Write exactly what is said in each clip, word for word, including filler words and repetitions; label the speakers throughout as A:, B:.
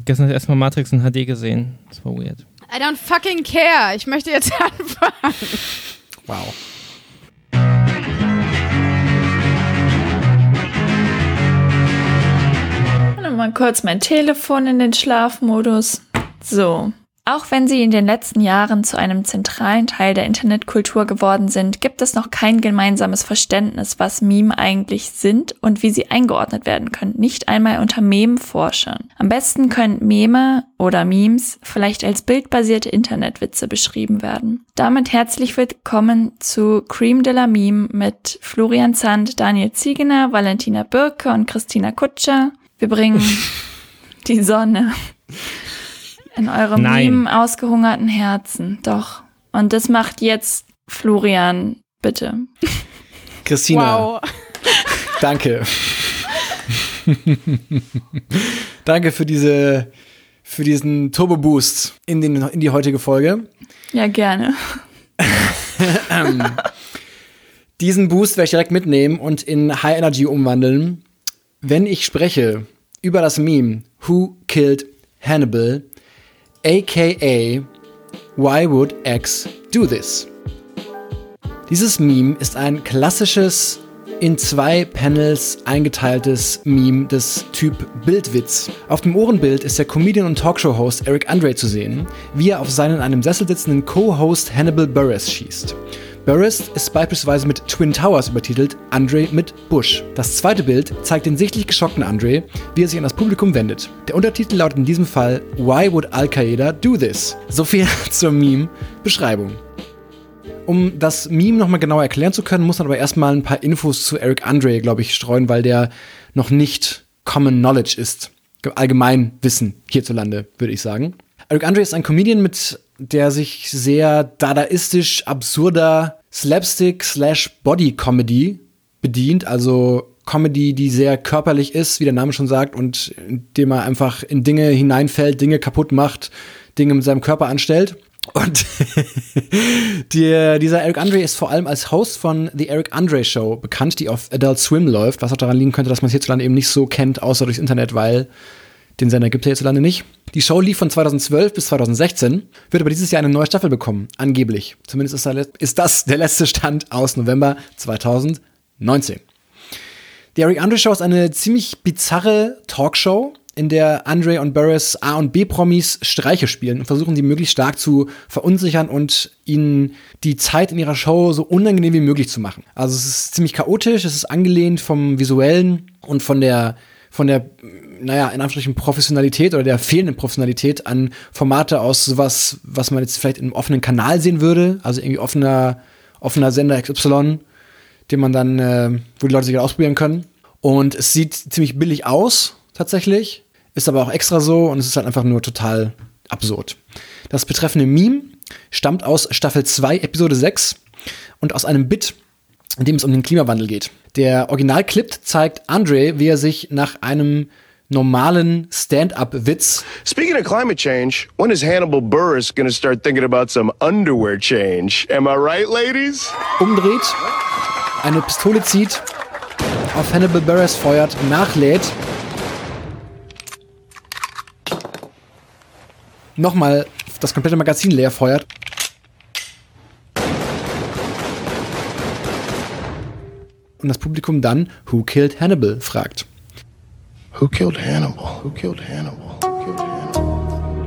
A: gestern das erste Mal Matrix in H D gesehen. Das war weird.
B: I don't fucking care. Ich möchte jetzt anfangen.
C: Wow.
D: Mal kurz mein Telefon in den Schlafmodus. So. Auch wenn sie in den letzten Jahren zu einem zentralen Teil der Internetkultur geworden sind, gibt es noch kein gemeinsames Verständnis, was Meme eigentlich sind und wie sie eingeordnet werden können. Nicht einmal unter Meme-Forschern. Am besten können Meme oder Memes vielleicht als bildbasierte Internetwitze beschrieben werden. Damit herzlich willkommen zu Cream de la Meme mit Florian Zandt, Daniel Ziegener, Valentina Birke und Christina Kutscher. Wir bringen die Sonne in eure Meme ausgehungerten Herzen. Doch. Und das macht jetzt Florian, bitte.
C: Christina.
B: Wow.
C: Danke. Danke für diese, für diesen Turbo-Boost in, den, in die heutige Folge.
D: Ja, gerne.
C: ähm, diesen Boost werde ich direkt mitnehmen und in High Energy umwandeln. Wenn ich spreche über das Meme Who Killed Hannibal, aka Why Would X Do This? Dieses Meme ist ein klassisches, in zwei Panels eingeteiltes Meme des Typ Bildwitz. Auf dem Ohrenbild ist der Comedian und Talkshow-Host Eric Andre zu sehen, wie er auf seinen in einem Sessel sitzenden Co-Host Hannibal Buress schießt. Buress ist beispielsweise mit Twin Towers übertitelt, Andre mit Bush. Das zweite Bild zeigt den sichtlich geschockten Andre, wie er sich an das Publikum wendet. Der Untertitel lautet in diesem Fall Why Would Al-Qaeda Do This? So viel zur Meme-Beschreibung. Um das Meme nochmal genauer erklären zu können, muss man aber erstmal ein paar Infos zu Eric Andre, glaube ich, streuen, weil der noch nicht Common Knowledge ist. Allgemeinwissen hierzulande, würde ich sagen. Eric Andre ist ein Comedian, mit der sich sehr dadaistisch absurder Slapstick-slash-Body-Comedy bedient. Also Comedy, die sehr körperlich ist, wie der Name schon sagt, und indem er einfach in Dinge hineinfällt, Dinge kaputt macht, Dinge mit seinem Körper anstellt. Und die, dieser Eric Andre ist vor allem als Host von The Eric Andre Show bekannt, die auf Adult Swim läuft, was auch daran liegen könnte, dass man es hierzulande eben nicht so kennt, außer durchs Internet, weil den Sender gibt es ja hierzulande nicht. Die Show lief von zweitausendzwölf bis zweitausendsechzehn, wird aber dieses Jahr eine neue Staffel bekommen, angeblich. Zumindest ist, da, ist das der letzte Stand aus November zweitausendneunzehn. Die Eric Andre Show ist eine ziemlich bizarre Talkshow, in der Andre und Buress A- und B-Promis Streiche spielen und versuchen, die möglichst stark zu verunsichern und ihnen die Zeit in ihrer Show so unangenehm wie möglich zu machen. Also es ist ziemlich chaotisch, es ist angelehnt vom Visuellen und von der, von der, naja, in Anführungsstrichen Professionalität oder der fehlenden Professionalität an Formate aus sowas, was man jetzt vielleicht im offenen Kanal sehen würde, also irgendwie offener, offener Sender X Y, den man dann, äh, wo die Leute sich ausprobieren können. Und es sieht ziemlich billig aus, tatsächlich. Ist aber auch extra so und es ist halt einfach nur total absurd. Das betreffende Meme stammt aus Staffel zwei, Episode sechs und aus einem Bit, in dem es um den Klimawandel geht. Der Originalclip zeigt Andre, wie er sich nach einem normalen Stand-up-Witz
E: Speaking of climate change, when is Hannibal Buress gonna start thinking about some underwear change? Am I right, ladies?
C: umdreht, eine Pistole zieht, auf Hannibal Buress feuert, nachlädt, nochmal das komplette Magazin leer feuert und das Publikum dann Who Killed Hannibal fragt.
E: Who killed Hannibal? Who killed Hannibal? Who killed Hannibal?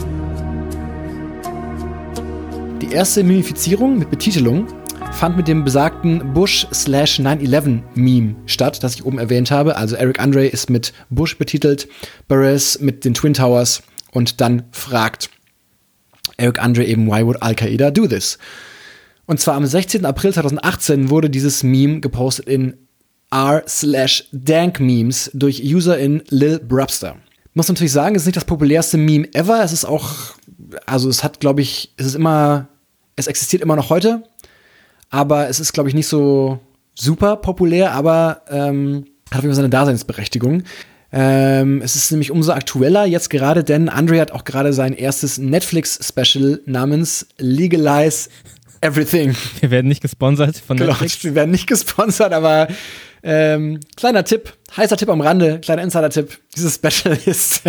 C: Die erste Mimifizierung mit Betitelung fand mit dem besagten Bush slash nine eleven Meme statt, das ich oben erwähnt habe. Also Eric Andre ist mit Bush betitelt, Buress mit den Twin Towers und dann fragt Eric Andre eben, why would Al-Qaeda do this? Und zwar am sechzehnten April zweitausendachtzehn wurde dieses Meme gepostet in r slash dank Memes durch Userin Lil Brubster. Muss natürlich sagen, es ist nicht das populärste Meme ever. Es ist auch, also es hat, glaube ich, es ist immer, es existiert immer noch heute. Aber es ist, glaube ich, nicht so super populär, aber ähm, hat auf jeden Fall seine Daseinsberechtigung. Ähm, es ist nämlich umso aktueller jetzt gerade, denn Andre hat auch gerade sein erstes Netflix-Special namens Legalize Everything.
A: Wir werden nicht gesponsert von
C: Genau,
A: Netflix.
C: wir werden nicht gesponsert, aber ähm, kleiner Tipp, heißer Tipp am Rande, kleiner Insider-Tipp. Dieses Special ist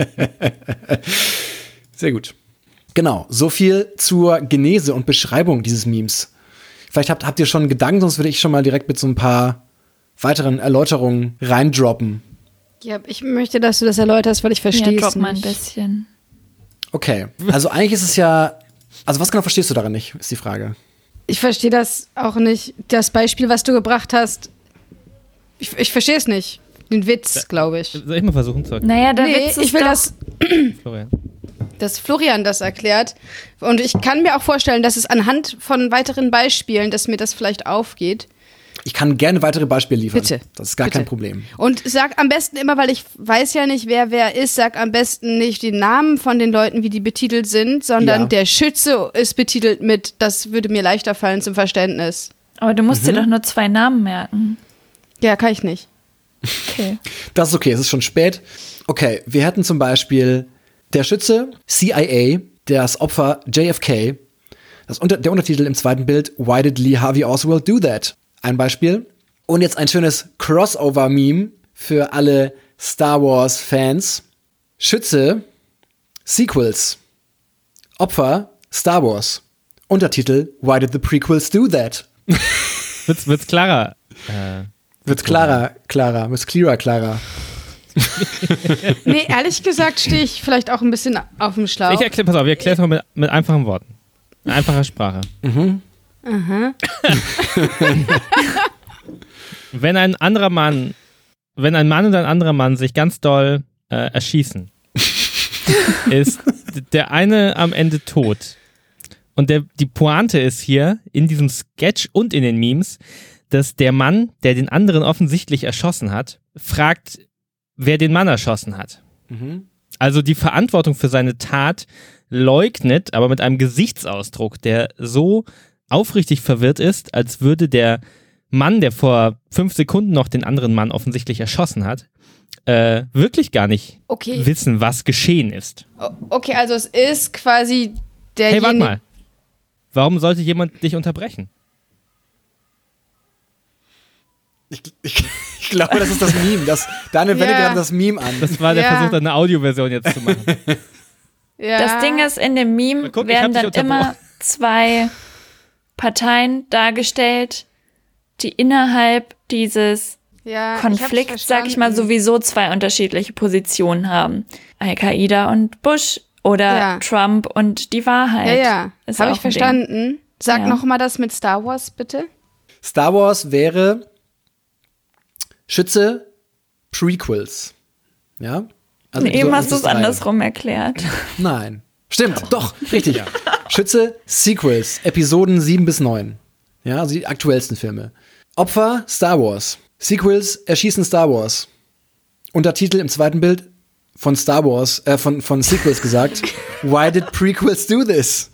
C: sehr gut. Genau, so viel zur Genese und Beschreibung dieses Memes. Vielleicht habt, habt ihr schon Gedanken, sonst würde ich schon mal direkt mit so ein paar weiteren Erläuterungen reindroppen.
B: Ja, ich möchte, dass du das erläuterst, weil ich verstehe
D: Ja,
B: es
D: drop mal ein
B: nicht.
D: bisschen.
C: Okay, also eigentlich ist es ja, also was genau verstehst du daran nicht, ist die Frage.
B: Ich verstehe das auch nicht. Das Beispiel, was du gebracht hast, ich, ich verstehe es nicht. Den Witz, glaube ich.
A: Soll ich mal versuchen zu erklären?
D: Naja, der
B: Nee,
D: Witz ist
B: ich will,
D: doch,
B: dass,
A: Florian.
B: dass Florian das erklärt. Und ich kann mir auch vorstellen, dass es anhand von weiteren Beispielen, dass mir das vielleicht aufgeht.
C: Ich kann gerne weitere Beispiele liefern.
B: Bitte.
C: Das ist gar
B: Bitte.
C: kein Problem.
B: Und sag am besten immer, weil ich weiß ja nicht, wer wer ist, sag am besten nicht die Namen von den Leuten, wie die betitelt sind, sondern
C: Ja.
B: der Schütze ist betitelt mit, das würde mir leichter fallen zum Verständnis.
D: aber du musst
C: Mhm.
D: dir doch nur zwei Namen merken.
B: Ja, kann ich nicht.
D: Okay.
C: Das ist okay, es ist schon spät. Okay, wir hätten zum Beispiel der Schütze, C I A, das Opfer J F K, das unter, der Untertitel im zweiten Bild, Why did Lee Harvey Oswald do that? Ein Beispiel. Und jetzt ein schönes Crossover-Meme für alle Star Wars-Fans. Schütze, Sequels. Opfer, Star Wars. Untertitel, Why did the prequels do that?
A: Wird's, wird's klarer? Äh,
C: Wird's klarer, klarer, wird's clearer, klarer.
B: Nee, ehrlich gesagt stehe ich vielleicht auch ein bisschen auf dem Schlauch.
A: ich erkläre, pass auf, ich erkläre es mal mit, mit einfachen Worten. In einfacher Sprache.
C: Mhm.
A: Wenn ein anderer Mann, wenn ein Mann und ein anderer Mann sich ganz doll äh, erschießen, ist der eine am Ende tot. Und der, die Pointe ist hier in diesem Sketch und in den Memes, dass der Mann, der den anderen offensichtlich erschossen hat, fragt, wer den Mann erschossen hat.
C: Mhm.
A: Also die Verantwortung für seine Tat leugnet, aber mit einem Gesichtsausdruck, der so aufrichtig verwirrt ist, als würde der Mann, der vor fünf Sekunden noch den anderen Mann offensichtlich erschossen hat, äh, wirklich gar nicht
B: Okay.
A: wissen, was geschehen ist.
B: O- Okay, also es ist quasi
A: Hey,
B: derjenige.
A: warte mal. Warum sollte jemand dich unterbrechen?
C: Ich, ich, ich glaube, das ist das Meme. Das, Daniel wendet
B: Ja.
C: gerade das Meme an.
A: Das war der
B: Ja.
A: Versuch, eine Audioversion jetzt zu machen.
B: Ja.
D: Das Ding ist, in dem Meme
A: Guck, ich
D: werden
A: hab dich
D: dann immer
A: unterbrochen.
D: zwei Parteien dargestellt, die innerhalb dieses
B: ja, ich
D: Konflikts,
B: hab's
D: sag ich mal,
B: verstanden.
D: sowieso zwei unterschiedliche Positionen haben. Al-Qaida und Bush oder
B: Ja.
D: Trump und die Wahrheit.
B: Ja, ja,
D: Ist
B: habe
D: auch
B: ich
D: ein Ding.
B: verstanden. Sag
D: Ja.
B: noch mal das mit Star Wars, bitte.
C: Star Wars wäre Schütze Prequels. Ja? Also
D: Eben
C: Episode
D: hast
C: eins
D: du es
C: bis drei.
D: andersrum erklärt.
C: Nein. Stimmt, doch, richtig. Schütze Sequels, Episoden sieben bis neun. Ja, also die aktuellsten Filme. Opfer Star Wars. Sequels erschießen Star Wars. Untertitel im zweiten Bild von Star Wars, äh, von, von Sequels gesagt. Why did Prequels do this?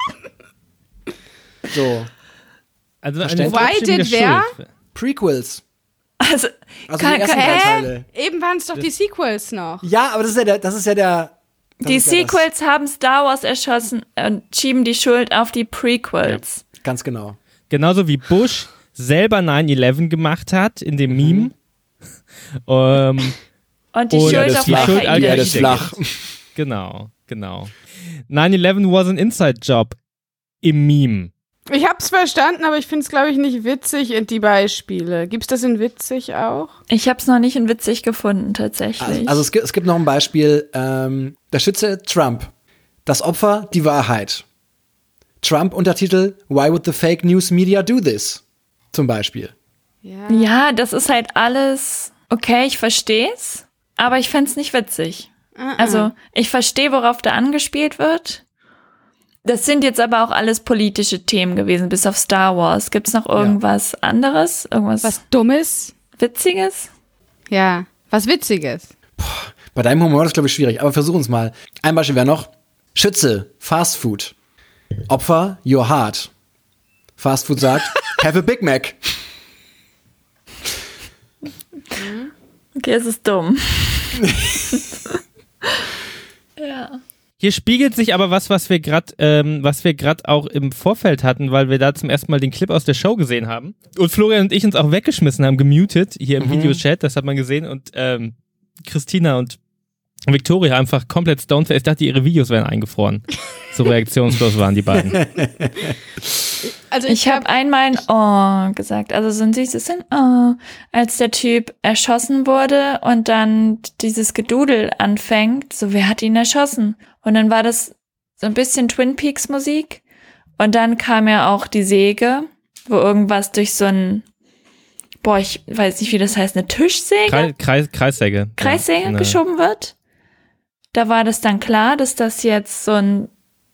C: So.
A: Also eine
C: Verständlich.
B: Why
A: selbstständige
B: did wer?
A: Schuld.
C: Prequels.
D: Also,
C: Also
D: kann,
C: die ersten
D: kann,
C: drei
D: hä?
C: Teile.
B: Eben waren es doch die Sequels noch.
C: Ja, aber das ist ja der, das ist ja der. das
D: Die
C: ist ja das-
D: Sequels haben Star Wars erschossen und schieben die Schuld auf die Prequels.
C: Ganz genau.
A: Genauso wie Bush selber neun elf gemacht hat in dem Meme. ähm,
D: Und die
A: Und
D: Schuld
A: das
D: auf
A: die Schuld
D: Al-Qaida.
A: all-
C: Ja, das ist flach.
A: genau, genau. neun elf was an Inside-Job im Meme.
B: Ich hab's verstanden, aber ich find's, glaube ich, nicht witzig in die Beispiele. Gibt's das in witzig auch?
D: Ich habe es noch nicht in witzig gefunden, tatsächlich.
C: Also, also es, gibt, es gibt noch ein Beispiel. Ähm, der Schütze Trump. Das Opfer, die Wahrheit. Trump Untertitel, Why would the fake news media do this? Zum Beispiel.
B: Ja.
D: ja, das ist halt alles okay, ich versteh's, aber ich fänd's nicht witzig. Also, ich verstehe, worauf da angespielt wird. Das sind jetzt aber auch alles politische Themen gewesen, bis auf Star Wars. Gibt's noch irgendwas anderes? Irgendwas
B: Was Dummes?
D: Witziges?
B: Ja. Was Witziges.
C: Bei deinem Humor ist das, glaube ich, schwierig, aber versuchen es mal. Ein Beispiel wäre noch, Schütze, Fast Food. Opfer, your heart. Fast Food sagt, have a Big Mac.
D: Okay, es ist dumm. ja.
A: Hier spiegelt sich aber was, was wir gerade ähm, was wir gerade auch im Vorfeld hatten, weil wir da zum ersten Mal den Clip aus der Show gesehen haben. Und Florian und ich uns auch weggeschmissen haben, gemutet, hier im mhm. Videochat, das hat man gesehen. Und ähm, Christina und Victoria einfach komplett stoned. Ich dachte, ihre Videos wären eingefroren. So reaktionslos waren die beiden.
D: Also ich, ich habe hab einmal ein Oh gesagt, also so ein süßes Oh, als der Typ erschossen wurde und dann dieses Gedudel anfängt, so wer hat ihn erschossen? Und dann war das so ein bisschen Twin Peaks Musik und dann kam ja auch die Säge, wo irgendwas durch so ein, boah, ich weiß nicht, wie das heißt, eine Tischsäge?
A: Kreis, Kreis, Kreissäge.
D: Kreissäge
A: ja,
D: geschoben wird. Da war das dann klar, dass das jetzt so ein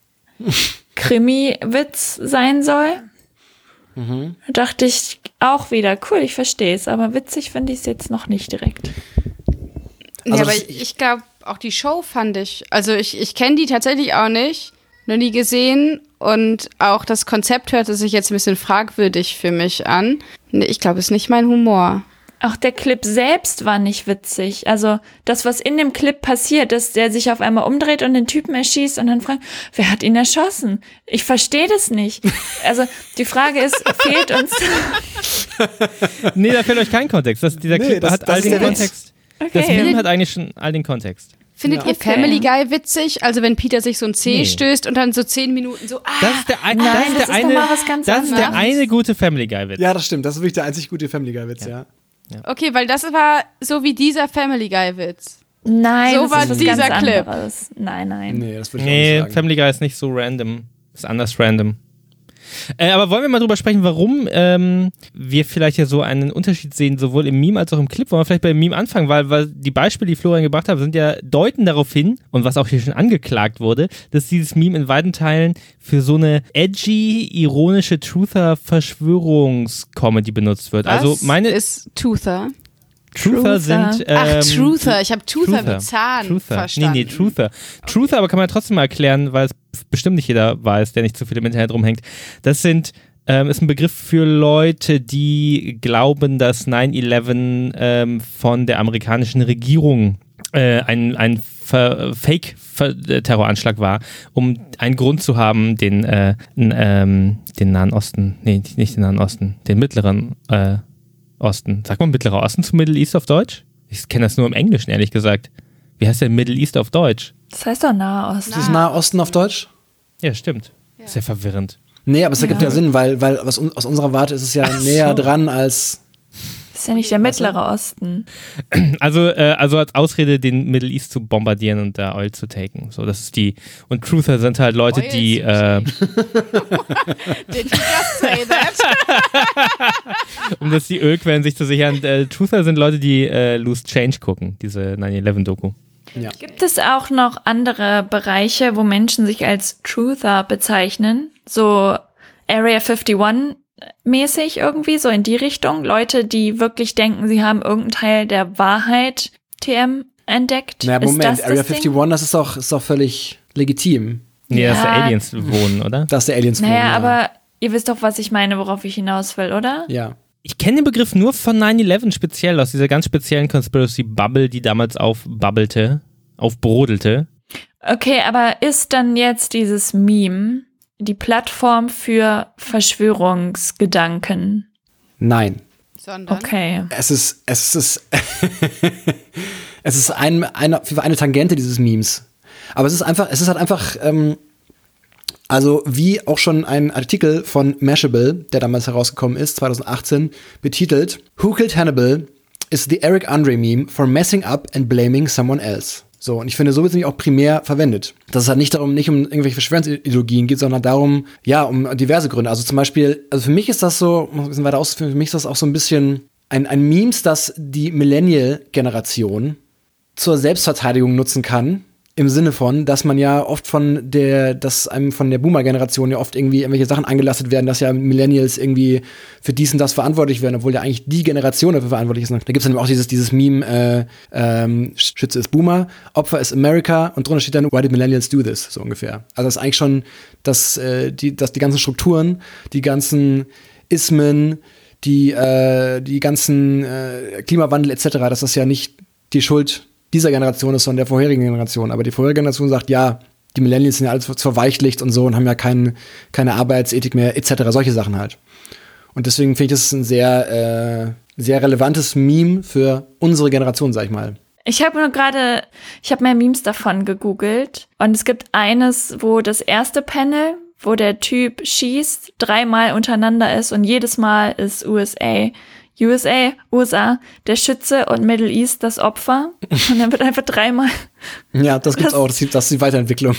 D: Krimi-Witz sein soll. Mhm. Da dachte ich auch wieder, cool, ich verstehe es, aber witzig finde ich es jetzt noch nicht direkt.
B: Nee, also aber ich, ich glaube, auch die Show fand ich, also ich, ich kenne die tatsächlich auch nicht, noch nie gesehen und auch das Konzept hörte sich jetzt ein bisschen fragwürdig für mich an. Nee, ich glaube, es ist nicht mein Humor.
D: Auch der Clip selbst war nicht witzig. Also das, was in dem Clip passiert, dass der sich auf einmal umdreht und den Typen erschießt und dann fragt, wer hat ihn erschossen? Ich verstehe das nicht. Also die Frage ist, fehlt uns...
A: Nee, da fehlt euch kein Kontext. Das, dieser nee, Clip das, hat das all den Kontext. Okay. Das Film hat eigentlich schon all den Kontext.
B: Findet ja. ihr okay. Family Guy witzig? Also wenn Peter sich so ein C nee. stößt und dann so zehn Minuten so, ah,
A: das ist der, ein,
D: nein,
A: das ist der
D: das
A: eine,
D: ist was ganz
A: das ist der eine gute Family Guy Witz.
C: Ja, das stimmt. Das ist wirklich der einzig gute Family Guy Witz, ja. ja.
B: Ja. Okay, weil das war so wie dieser Family Guy Witz.
D: Nein,
B: so
D: das
B: war
D: ist was
B: dieser
D: ganz
B: Clip.
D: Anderes. Nein, nein.
C: Nee, das würde ich
A: nee,
C: auch nicht sagen.
A: Family Guy ist nicht so random. Ist anders random. Äh, aber wollen wir mal drüber sprechen, warum ähm, wir vielleicht ja so einen Unterschied sehen, sowohl im Meme als auch im Clip. Wollen wir vielleicht beim Meme anfangen, weil, weil die Beispiele, die Florian gebracht hat, sind ja deuten darauf hin, und was auch hier schon angeklagt wurde, dass dieses Meme in weiten Teilen für so eine edgy, ironische Truther-Verschwörungscomedy benutzt wird.
B: Was
A: also meine
B: ist Truther?
A: Truther sind. Ähm,
B: Ach, Truther. Ich habe Truther,
A: Truther
B: wie Zahn
A: Truther.
B: verstanden.
A: Nee, nee, Truther. Okay. Truther, aber kann man ja trotzdem mal erklären, weil es bestimmt nicht jeder weiß, der nicht so viel im Internet rumhängt. Das sind, ähm, ist ein Begriff für Leute, die glauben, dass nine eleven ähm, von der amerikanischen Regierung äh, ein, ein Fake-Terroranschlag war, um einen Grund zu haben, den, äh, n, ähm, den Nahen Osten, nee, nicht den Nahen Osten, den Mittleren äh, Osten. Sagt man Mittlerer Osten zu Middle East auf Deutsch? Ich kenne das nur im Englischen, ehrlich gesagt. Wie heißt denn Middle East auf Deutsch?
D: Das heißt doch Nahe Osten.
C: Ist das Nahe Osten auf Deutsch?
A: Ja, stimmt. Ja. Ist ja verwirrend.
C: Nee, aber es ergibt ja, ja Sinn, weil, weil aus, aus unserer Warte ist es ja Ach näher so. dran als...
D: Das ist ja nicht der Mittlere Osten.
A: Also, äh, also als Ausrede, den Middle East zu bombardieren und da Oil zu taken. So, das ist die. Und Truther sind halt Leute, Oil die. Äh,
B: Did you just say that?
A: um das die Ölquellen sich zu sichern. Äh, Truther sind Leute, die äh, Loose Change gucken, diese nine eleven Doku.
C: Ja.
D: Gibt es auch noch andere Bereiche, wo Menschen sich als Truther bezeichnen? So Area einundfünfzig mäßig irgendwie, so in die Richtung. Leute, die wirklich denken, sie haben irgendeinen Teil der Wahrheit T M entdeckt.
C: Na, Moment,
D: ist das
C: Area
D: das
C: einundfünfzig, das ist doch, ist doch völlig legitim.
A: Nee,
D: ja.
A: dass da Aliens wohnen, oder?
C: Dass da Aliens
D: naja,
C: wohnen, ja.
D: aber ihr wisst doch, was ich meine, worauf ich hinaus will, oder?
C: Ja.
A: Ich kenne den Begriff nur von nine eleven speziell, aus dieser ganz speziellen Conspiracy-Bubble, die damals aufbubbelte, aufbrodelte.
D: Okay, aber ist dann jetzt dieses Meme die Plattform für Verschwörungsgedanken?
C: Nein.
B: Sondern?
D: Okay.
C: Es ist, es ist, es ist ein, eine, eine Tangente dieses Memes. Aber es ist einfach, es ist halt einfach, ähm, also wie auch schon ein Artikel von Mashable, der damals herausgekommen ist, zwanzig achtzehn, betitelt: Who Killed Hannibal is the Eric Andre meme for messing up and blaming someone else. So, und ich finde, so wird es nämlich auch primär verwendet. Dass es halt nicht darum, nicht um irgendwelche Verschwörungsideologien geht, sondern darum, ja, um diverse Gründe. Also zum Beispiel, also für mich ist das so, um ein bisschen weiter auszuführen, für mich ist das auch so ein bisschen ein, ein Memes, das die Millennial-Generation zur Selbstverteidigung nutzen kann. Im Sinne von, dass man ja oft von der, dass einem von der Boomer-Generation ja oft irgendwie irgendwelche Sachen angelastet werden, dass ja Millennials irgendwie für dies und das verantwortlich werden, obwohl ja eigentlich die Generation dafür verantwortlich ist. Da gibt es dann auch dieses, dieses Meme, äh, ähm, Schütze ist Boomer, Opfer ist America, und drunter steht dann, why did Millennials do this? So ungefähr. Also das ist eigentlich schon, dass, äh, die, dass die ganzen Strukturen, die ganzen Ismen, die, äh, die ganzen äh, Klimawandel et cetera, dass das ja nicht die Schuld dieser Generation ist, sondern der vorherigen Generation. Aber die vorherige Generation sagt, ja, die Millennials sind ja alles verweichlicht und so und haben ja kein, keine Arbeitsethik mehr, et cetera. Solche Sachen halt. Und deswegen finde ich, das ist ein sehr, äh, sehr relevantes Meme für unsere Generation, sag ich mal.
D: Ich habe nur gerade, ich habe mehr Memes davon gegoogelt und es gibt eines, wo das erste Panel, wo der Typ schießt, dreimal untereinander ist und jedes Mal ist U S A. U S A, U S A, der Schütze und Middle East das Opfer. Und dann wird einfach dreimal.
C: Ja, das gibt's das, auch. Das ist, das ist die Weiterentwicklung.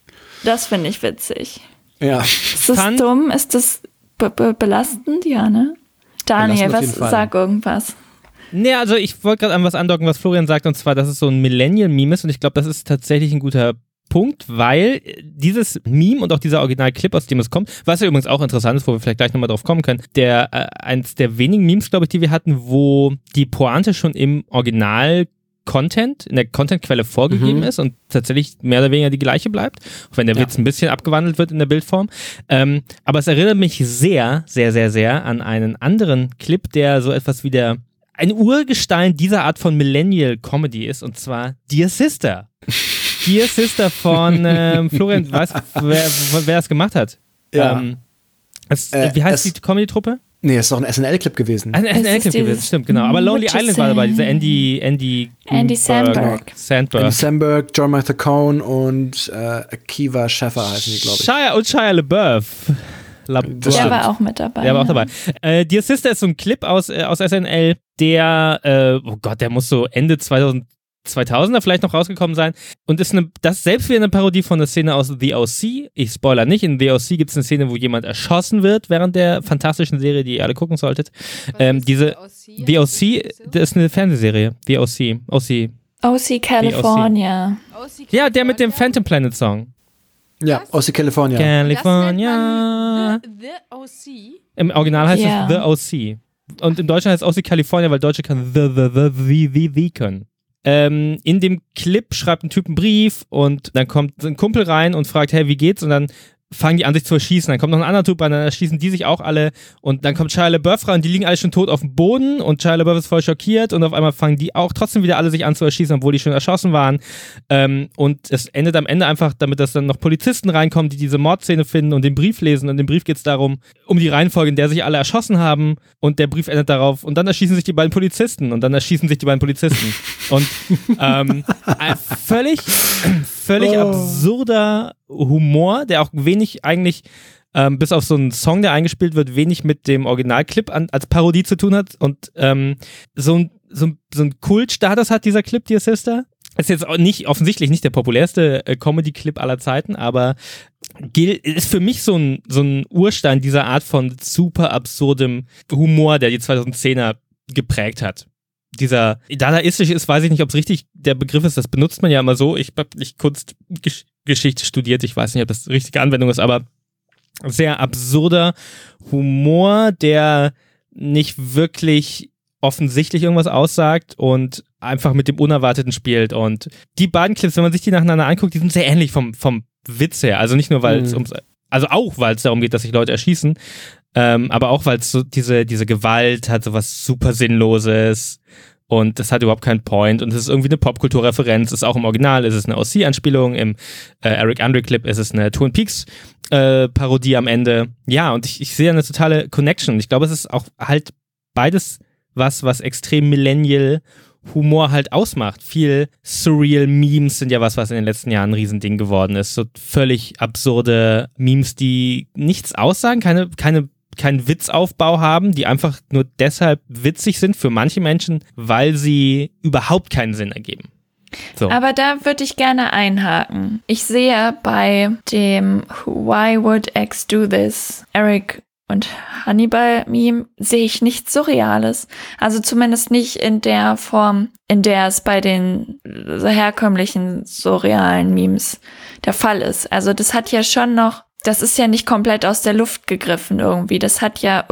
D: Das finde ich witzig.
C: Ja.
D: Ist das Fand dumm? Ist das be- be- belastend? Ja, ne? Daniel, was sag irgendwas?
A: Nee, also ich wollte gerade an was andocken, was Florian sagt, und zwar, dass es so ein Millennial-Meme ist und ich glaube, das ist tatsächlich ein guter Punkt, weil dieses Meme und auch dieser Originalclip, aus dem es kommt, was ja übrigens auch interessant ist, wo wir vielleicht gleich nochmal drauf kommen können, der äh, eins der wenigen Memes, glaube ich, die wir hatten, wo die Pointe schon im Original-Content, in der Contentquelle vorgegeben mhm. ist und tatsächlich mehr oder weniger die gleiche bleibt, auch wenn der ja. Witz ein bisschen abgewandelt wird in der Bildform. Ähm, aber es erinnert mich sehr, sehr, sehr, sehr an einen anderen Clip, der so etwas wie der ein Urgestein dieser Art von Millennial-Comedy ist, und zwar Dear Sister. Dear Sister von ähm, Florian, weißt du, wer, wer das gemacht hat?
C: Ja.
A: Ähm, es, äh, wie heißt die Comedy-Truppe?
C: Nee, ist doch ein S N L-Clip gewesen.
A: Ein S N L-Clip gewesen, stimmt, genau. Aber Lonely Island war dabei, dieser Andy Andy
D: Andy Samberg.
A: Sandberg.
C: Andy Samberg, John Michael Cohn und äh, Akiva Schäfer heißen die, glaube ich.
A: Shia und Shia LaBeouf. La-
D: der war auch mit dabei.
A: Der war auch
D: ja.
A: dabei. Äh, Dear Sister ist so ein Clip aus, äh, aus S N L, der, äh, oh Gott, der muss so Ende zweitausend, zweitausender vielleicht noch rausgekommen sein. Und ist eine, das ist selbst wieder eine Parodie von der Szene aus The O C. Ich spoiler nicht. In The O C gibt es eine Szene, wo jemand erschossen wird während der fantastischen Serie, die ihr alle gucken solltet. Ähm, diese The O C, das ist eine Fernsehserie. The O C. O C.
D: O C California.
B: O C
A: Ja, der mit dem Phantom Planet Song.
C: Ja, aus California.
A: California.
B: The, the O C?
A: Im Original heißt
D: yeah.
A: es The O C. Und im Deutschen heißt es O C California, weil Deutsche kann The, The, The, The, The, The können. Ähm, in dem Clip schreibt ein Typ einen Brief und dann kommt ein Kumpel rein und fragt, hey, wie geht's? Und dann fangen die an, sich zu erschießen. Dann kommt noch ein anderer Typ rein, dann erschießen die sich auch alle. Und dann kommt Shia LaBeouf rein und die liegen alle schon tot auf dem Boden und Shia LaBeouf ist voll schockiert und auf einmal fangen die auch trotzdem wieder alle sich an zu erschießen, obwohl die schon erschossen waren. Ähm, und es endet am Ende einfach damit, dass dann noch Polizisten reinkommen, die diese Mordszene finden und den Brief lesen. Und im Brief geht es darum, um die Reihenfolge, in der sich alle erschossen haben. Und der Brief endet darauf. Und dann erschießen sich die beiden Polizisten. Und dann erschießen sich die beiden Polizisten. Und ähm, ein völlig, völlig oh. absurder Humor, der auch wenig eigentlich, ähm, bis auf so einen Song, der eingespielt wird, wenig mit dem Originalclip an, als Parodie zu tun hat und ähm, so ein so, so ein Kultstatus hat dieser Clip, Dear Sister. Ist jetzt auch nicht, offensichtlich nicht der populärste äh, Comedy-Clip aller Zeiten, aber gilt, ist für mich so ein, so ein Urstein dieser Art von super absurdem Humor, der die zweitausendzehner geprägt hat. Dieser dadaistisch ist, weiß ich nicht, ob es richtig der Begriff ist, das benutzt man ja immer so. Ich habe nicht Kunstgeschichte studiert, ich weiß nicht, ob das die richtige Anwendung ist, aber sehr absurder Humor, der nicht wirklich offensichtlich irgendwas aussagt und einfach mit dem Unerwarteten spielt. Und die beiden Clips, wenn man sich die nacheinander anguckt, die sind sehr ähnlich vom, vom Witz her. Also nicht nur, weil es mhm. ums, also auch, weil es darum geht, dass sich Leute erschießen, ähm, aber auch, weil es so diese, diese Gewalt hat, so was super Sinnloses und das hat überhaupt keinen Point und es ist irgendwie eine Popkulturreferenz, ist auch im Original, ist es eine O C-Anspielung, im äh, Eric Andre-Clip ist es eine Twin Peaks-Parodie äh, am Ende. Ja, und ich, ich sehe eine totale Connection. Ich glaube, es ist auch halt beides was, was extrem Millennial Humor halt ausmacht. Viel surreal Memes sind ja was, was in den letzten Jahren ein Riesending geworden ist. So völlig absurde Memes, die nichts aussagen, keine, keine, keinen Witzaufbau haben, die einfach nur deshalb witzig sind für manche Menschen, weil sie überhaupt keinen Sinn ergeben. So.
D: Aber da würde ich gerne einhaken. Ich sehe bei dem Why Would X Do This? Eric und Hannibal-Meme sehe ich nichts Surreales. Also zumindest nicht in der Form, in der es bei den herkömmlichen surrealen Memes der Fall ist. Also das hat ja schon noch, das ist ja nicht komplett aus der Luft gegriffen irgendwie. Das hat ja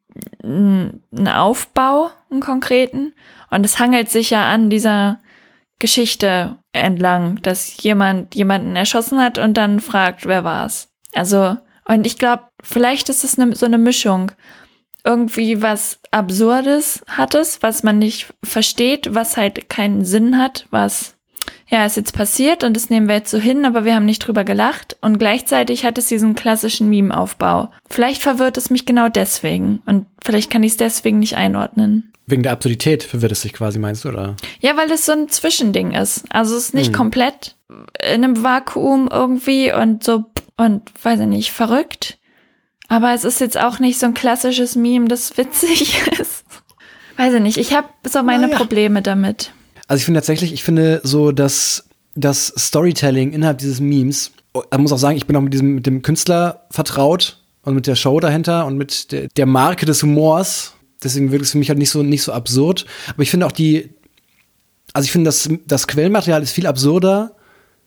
D: irgendeinen Aufbau, einen konkreten. Und es hangelt sich ja an dieser Geschichte entlang, dass jemand jemanden erschossen hat und dann fragt, wer war's. Also und ich glaube, vielleicht ist es ne, so eine Mischung. Irgendwie was Absurdes hat es, was man nicht versteht, was halt keinen Sinn hat, was ja, ist jetzt passiert und das nehmen wir jetzt so hin, aber wir haben nicht drüber gelacht und gleichzeitig hat es diesen klassischen Meme-Aufbau. Vielleicht verwirrt es mich genau deswegen und vielleicht kann ich es deswegen nicht einordnen.
C: Wegen der Absurdität verwirrt es sich quasi, meinst du, oder?
D: Ja, weil es so ein Zwischending ist. Also es ist nicht
C: hm.
D: komplett in einem Vakuum irgendwie und so und, weiß ich nicht, verrückt. Aber es ist jetzt auch nicht so ein klassisches Meme, das witzig ist. Weiß ich nicht, ich habe so meine
C: naja.
D: Probleme damit.
C: Also ich finde tatsächlich, ich finde so, dass das Storytelling innerhalb dieses Memes, ich muss auch sagen, ich bin auch mit diesem, mit dem Künstler vertraut und mit der Show dahinter und mit der, der Marke des Humors. Deswegen wirkt es für mich halt nicht so, nicht so absurd. Aber ich finde auch die, also ich finde, das, das Quellenmaterial ist viel absurder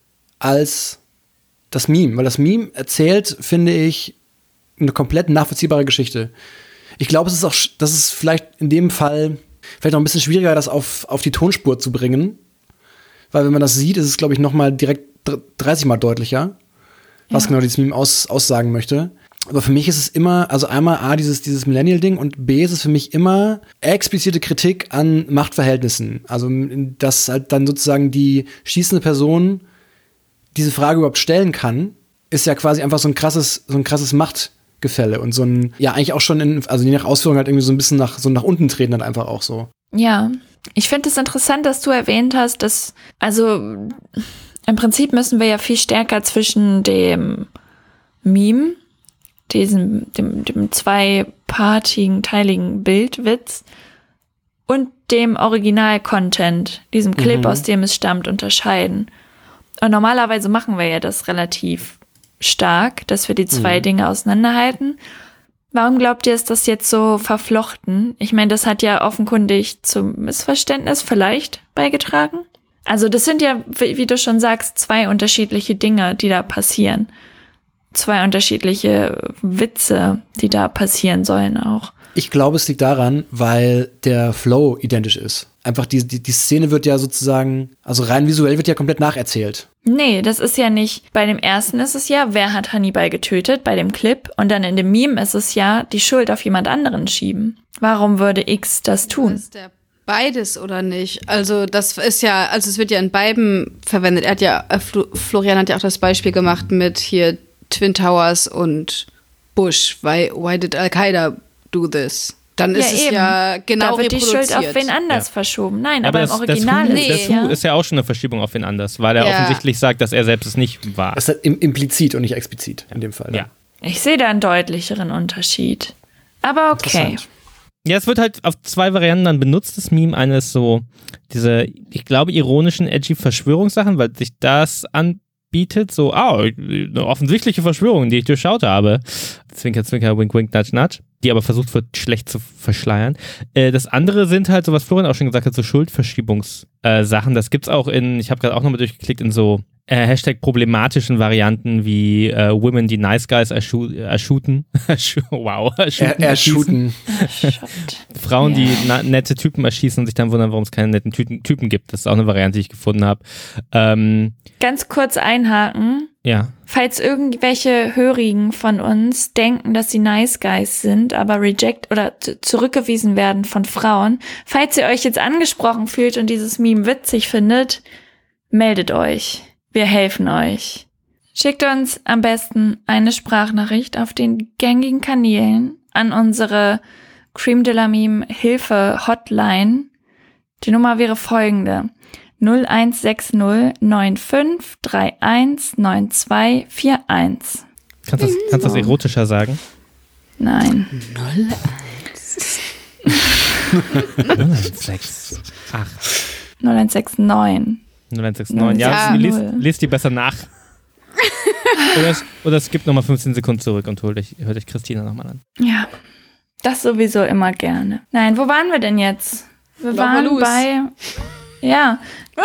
C: als das Meme. Weil das Meme erzählt, finde ich, eine komplett nachvollziehbare Geschichte. Ich glaube, es ist auch, das ist vielleicht in dem Fall vielleicht noch ein bisschen schwieriger, das auf, auf die Tonspur zu bringen. Weil wenn man das sieht, ist es, glaube ich, noch mal direkt dreißig Mal deutlicher, was ja. genau dieses Meme aus, aussagen möchte. Aber für mich ist es immer, also einmal A, dieses, dieses Millennial-Ding und B, ist es für mich immer explizite Kritik an Machtverhältnissen. Also, dass halt dann sozusagen die schießende Person diese Frage überhaupt stellen kann, ist ja quasi einfach so ein krasses, so ein krasses Machtgefälle und so ein, ja, eigentlich auch schon in, also je nach Ausführung halt irgendwie so ein bisschen nach, so nach unten treten dann einfach auch so.
D: Ja, ich finde es interessant, dass du erwähnt hast, dass, also, im Prinzip müssen wir ja viel stärker zwischen dem Meme, diesem, dem, dem zweipartigen, teiligen Bildwitz und dem Original-Content, diesem Clip, mhm. aus dem es stammt, unterscheiden. Und normalerweise machen wir ja das relativ stark, dass wir die zwei mhm. Dinge auseinanderhalten. Warum glaubt ihr, ist das jetzt so verflochten? Ich meine, das hat ja offenkundig zum Missverständnis vielleicht beigetragen. Also das sind ja, wie du schon sagst, zwei unterschiedliche Dinge, die da passieren. Zwei unterschiedliche Witze, die da passieren sollen auch.
C: Ich glaube, es liegt daran, weil der Flow identisch ist. Einfach die, die, die Szene wird ja sozusagen, also rein visuell wird ja komplett nacherzählt.
D: Nee, das ist ja nicht, bei dem ersten ist es ja, wer hat Hannibal getötet, bei dem Clip. Und dann in dem Meme ist es ja, die Schuld auf jemand anderen schieben. Warum würde X das tun?
B: Ist der beides oder nicht? Also das ist ja, also es wird ja in beiden verwendet. Er hat ja, äh, Fl- Florian hat ja auch das Beispiel gemacht mit hier Twin Towers und Bush. Why, why did Al-Qaida do this? Dann ist
D: ja,
B: es
D: eben.
B: ja genau
D: da wird
B: reproduziert.
D: Die Schuld auf wen anders ja. verschoben. Nein, aber, aber das, im Original
A: das
D: ist
A: das
D: ja.
A: Who ist ja auch schon eine Verschiebung auf wen anders, weil er ja. offensichtlich sagt, dass er selbst es nicht war.
C: Das ist halt implizit und nicht explizit in dem Fall.
A: Ja.
D: Ich sehe da einen deutlicheren Unterschied. Aber okay.
A: Ja, es wird halt auf zwei Varianten dann benutzt, das Meme. Eine ist so diese, ich glaube, ironischen, edgy Verschwörungssachen, weil sich das anbietet, so, ah, eine offensichtliche Verschwörung, die ich durchschaut habe. Zwinker, zwinker, wink, wink, nudge, nudge. Die aber versucht wird, schlecht zu verschleiern. Äh, das andere sind halt, so was Florian auch schon gesagt hat, so Schuldverschiebungssachen. Äh, das gibt's auch in, ich habe gerade auch nochmal durchgeklickt, in so äh, Hashtag problematischen Varianten wie äh, Women, die Nice Guys erschuten. wow.
C: Erschuten. erschuten.
A: Frauen,
D: ja.
A: die na- nette Typen erschießen und sich dann wundern, warum es keine netten Ty- Typen gibt. Das ist auch eine Variante, die ich gefunden habe. Ähm,
D: Ganz kurz einhaken.
A: Ja.
D: Falls irgendwelche Hörigen von uns denken, dass sie Nice Guys sind, aber reject oder t- zurückgewiesen werden von Frauen, falls ihr euch jetzt angesprochen fühlt und dieses Meme witzig findet, meldet euch. Wir helfen euch. Schickt uns am besten eine Sprachnachricht auf den gängigen Kanälen an unsere Cream de la Meme Hilfe Hotline. Die Nummer wäre folgende: null eins sechs null neun fünf drei eins neun zwei vier eins.
A: Kannst du das, kannst das erotischer sagen?
D: Nein.
B: null eins
A: null eins sechs acht
D: null eins sechs neun
A: null eins sechs neun Ja,
D: ja.
A: lest, lest die besser nach. oder, oder skippt nochmal fünfzehn Sekunden zurück und holt euch, hört euch Christina nochmal an.
D: Ja, das sowieso immer gerne. Nein, wo waren wir denn jetzt? Wir
B: Lauf
D: waren
B: mal los.
D: bei... Ja.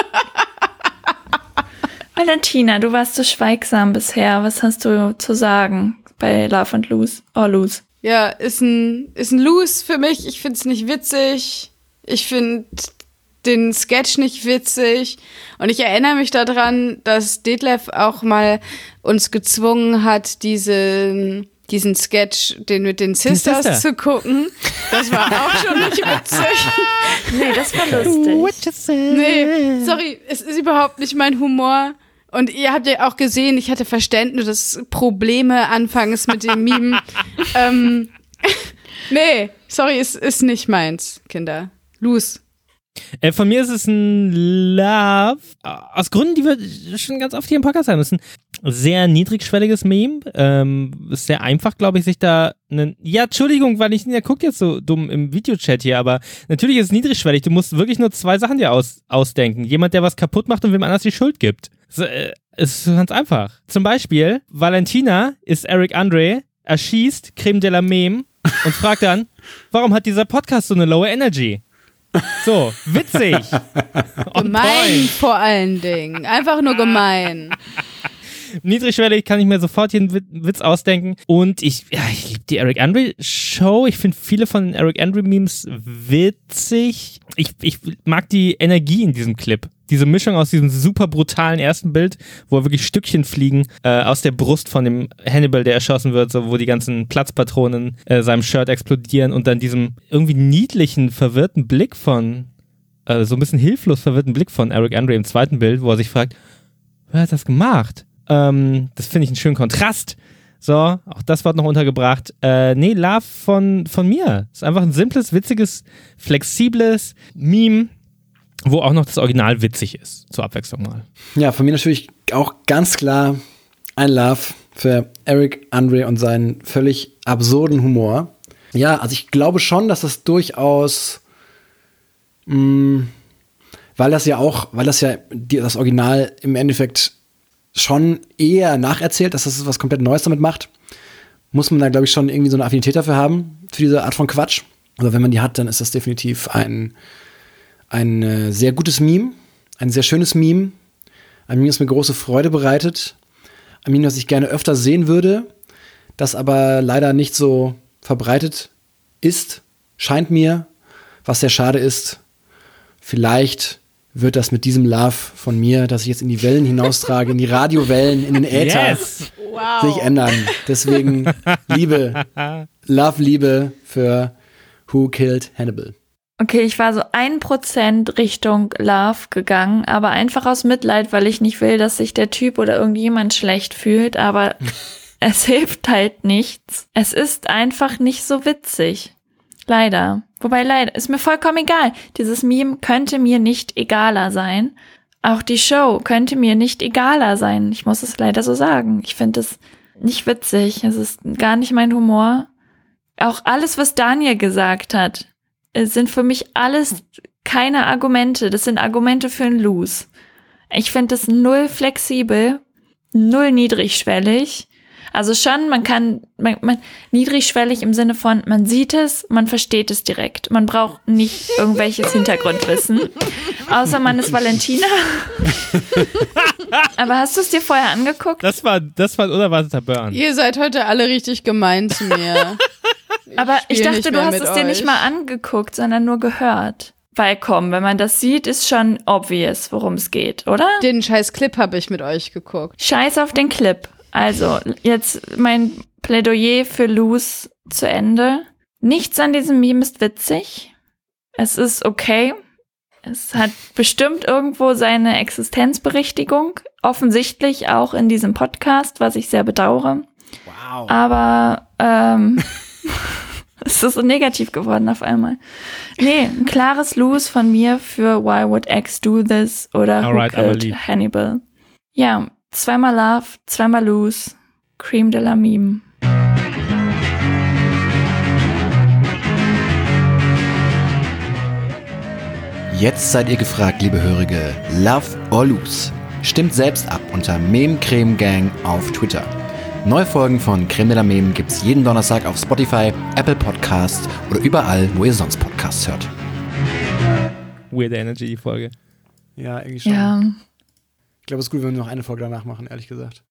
D: Valentina, du warst so schweigsam bisher. Was hast du zu sagen bei Love and Lose? Or Lose?
B: Ja, ist ein, ist ein Lose für mich. Ich find's nicht witzig. Ich find den Sketch nicht witzig. Und ich erinnere mich daran, dass Detlef auch mal uns gezwungen hat, diese, diesen Sketch, den mit den Sisters
A: Sister.
B: zu gucken. Das war auch schon nicht witzig.
D: Nee, das war lustig.
B: Nee, sorry, es ist überhaupt nicht mein Humor. Und ihr habt ja auch gesehen, ich hatte Verständnis, dass Probleme anfangs mit dem Meme. ähm, nee, sorry, es ist nicht meins, Kinder. Luz.
A: Äh, von mir ist es ein Love, aus Gründen, die wir schon ganz oft hier im Podcast haben. Es ist ein sehr niedrigschwelliges Meme. Ähm, ist sehr einfach, glaube ich, sich da einen. Ja, Entschuldigung, weil ich, der guckt jetzt so dumm im Videochat hier, aber natürlich ist es niedrigschwellig. Du musst wirklich nur zwei Sachen dir aus, ausdenken. Jemand, der was kaputt macht und wem anders die Schuld gibt. Es äh, ist ganz einfach. Zum Beispiel, Valentina ist Eric Andre, erschießt Creme de la Meme und fragt dann, warum hat dieser Podcast so eine low Energy? So, witzig.
B: Gemein vor allen Dingen. Einfach nur gemein.
A: Niedrigschwellig kann ich mir sofort hier einen Witz ausdenken. Und ich, ja, ich liebe die Eric Andre Show. Ich finde viele von den Eric Andre Memes witzig. Ich, ich mag die Energie in diesem Clip. Diese Mischung aus diesem super brutalen ersten Bild, wo wirklich Stückchen fliegen äh, aus der Brust von dem Hannibal, der erschossen wird, so, wo die ganzen Platzpatronen äh, seinem Shirt explodieren und dann diesem irgendwie niedlichen, verwirrten Blick von, äh, so ein bisschen hilflos verwirrten Blick von Eric Andre im zweiten Bild, wo er sich fragt, wer hat das gemacht? Ähm, das finde ich einen schönen Kontrast. So, auch das wird noch untergebracht. Äh, nee, Love von, von mir. Ist einfach ein simples, witziges, flexibles Meme, wo auch noch das Original witzig ist, zur Abwechslung mal.
C: Ja, von mir natürlich auch ganz klar ein Love für Eric Andre und seinen völlig absurden Humor. Ja, also ich glaube schon, dass das durchaus, mh, weil das ja auch, weil das ja die, das Original im Endeffekt schon eher nacherzählt, dass das was komplett Neues damit macht, muss man da, glaube ich, schon irgendwie so eine Affinität dafür haben, für diese Art von Quatsch. Aber wenn man die hat, dann ist das definitiv ein Ein äh, sehr gutes Meme, ein sehr schönes Meme, ein Meme, das mir große Freude bereitet, ein Meme, das ich gerne öfter sehen würde, das aber leider nicht so verbreitet ist, scheint mir, was sehr schade ist. Vielleicht wird das mit diesem Love von mir, das ich jetzt in die Wellen hinaustrage, in die Radiowellen, in den Äther,
A: Yes.
B: Wow.
C: sich ändern. Deswegen Liebe, Love, Liebe für Who Killed Hannibal.
D: Okay, ich war so ein Prozent Richtung Love gegangen, aber einfach aus Mitleid, weil ich nicht will, dass sich der Typ oder irgendjemand schlecht fühlt, aber es hilft halt nichts. Es ist einfach nicht so witzig. Leider. Wobei leider, ist mir vollkommen egal. Dieses Meme könnte mir nicht egaler sein. Auch die Show könnte mir nicht egaler sein. Ich muss es leider so sagen. Ich finde es nicht witzig. Es ist gar nicht mein Humor. Auch alles, was Daniel gesagt hat, es sind für mich alles keine Argumente. Das sind Argumente für ein Lose. Ich finde das null flexibel, null niedrigschwellig. Also schon, man kann, man, man, niedrigschwellig im Sinne von, man sieht es, man versteht es direkt. Man braucht nicht irgendwelches Hintergrundwissen. Außer man ist Valentina. Aber hast du es dir vorher angeguckt?
A: Das war, das war ein unerwarteter Burn.
B: Ihr seid heute alle richtig gemein zu mir.
D: Aber ich, ich dachte, du hast es
B: euch.
D: dir nicht mal angeguckt, sondern nur gehört. Weil komm, wenn man das sieht, ist schon obvious, worum es geht, oder?
B: Den scheiß Clip habe ich mit euch geguckt.
D: Scheiß auf den Clip. Also, jetzt mein Plädoyer für Luz zu Ende. Nichts an diesem Meme ist witzig. Es ist okay. Es hat bestimmt irgendwo seine Existenzberechtigung. Offensichtlich auch in diesem Podcast, was ich sehr bedauere.
C: Wow.
D: Aber, ähm... es ist so negativ geworden auf einmal. Nee, ein klares Lose von mir für Why Would X Do This oder
A: Alright,
D: Who Killed Hannibal. Ja, zweimal Love, zweimal Lose, Creme de la Meme.
C: Jetzt seid ihr gefragt, liebe Hörige. Love or Lose? Stimmt selbst ab unter Meme Creme Gang auf Twitter. Neue Folgen von Creme de la Meme gibt's jeden Donnerstag auf Spotify, Apple Podcasts oder überall, wo ihr sonst Podcasts hört.
A: Weird Energy, die Folge.
C: Ja, irgendwie schon.
D: Ja.
C: Ich glaube, es ist gut, wenn wir noch eine Folge danach machen, ehrlich gesagt.